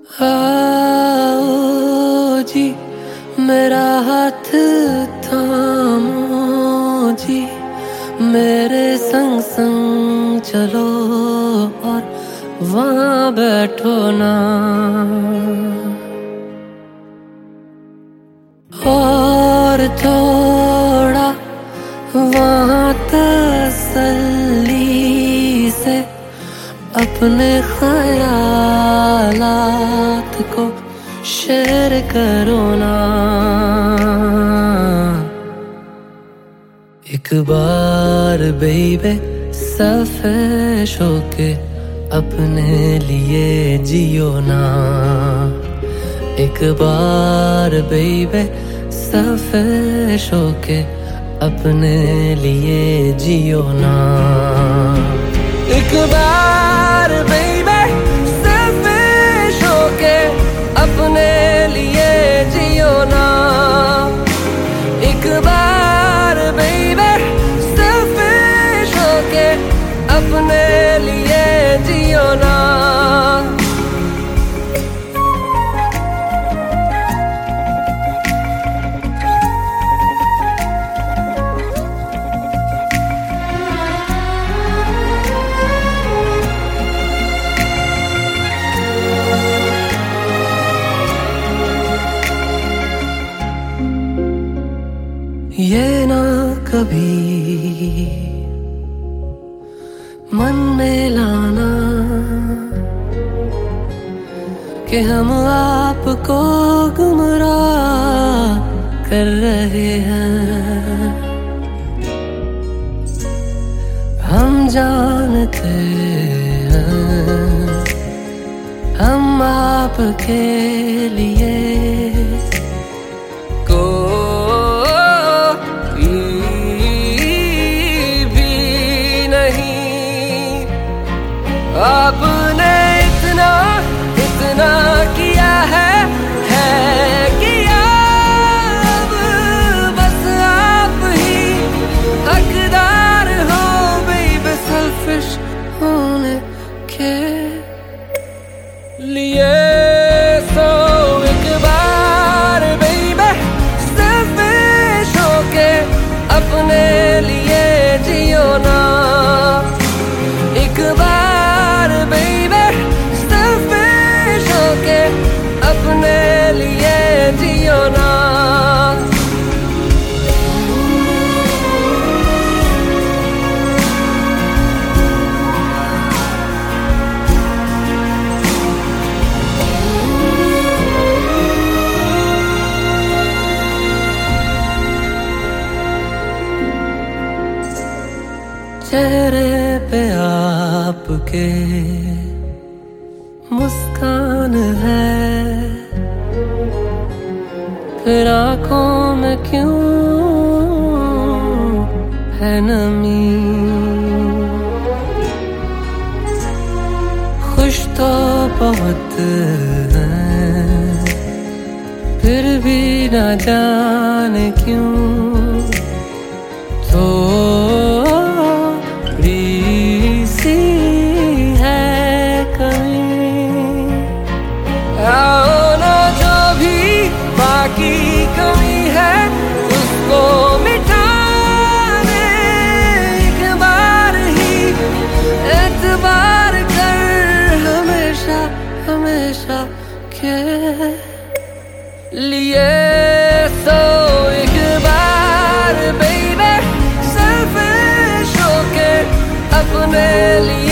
आओ जी मेरा हाथ थामो जी, मेरे संग संग चलो और वहाँ बैठो ना। और थोड़ा वहाँ तसल्ली से अपने ख्यालात को शेयर करो ना। एक बार बेबे सफेद होके अपने लिए जियो ना। एक बार बेबे सफेद होके अपने लिए जियो ना। एक बार बेबे सेल्फिश होके अपने लिए जियो ना। एक बार बेबे सेल्फिश होके अपने लिए जियो ना। ये ना कभी मन में लाना कि हम आपको गुमराह कर रहे हैं। हम जानते हैं हम आपके लिए आपने इतना इतना किया है किया। अब बस आप ही हकदार हो बेबी सेल्फिश होने के लिए। सो एक बार बेबी सेल्फिश होके अपने लिए जियो ना। एक बार अपने लिए जियो ना। चेहरे पे आपके मुस्कान है, फिर आँखों में क्यों है नमी। खुश तो बहुत हैं, फिर भी न जाने क्यों थोड़ी सी है कमी। आओ ना जो भी बाकी कमी है उसको मिटाने एक बार ही एतबार कर हमेशा हमेशा के लिए। सो एक बार बेबी सेल्फिश होके अपने लिए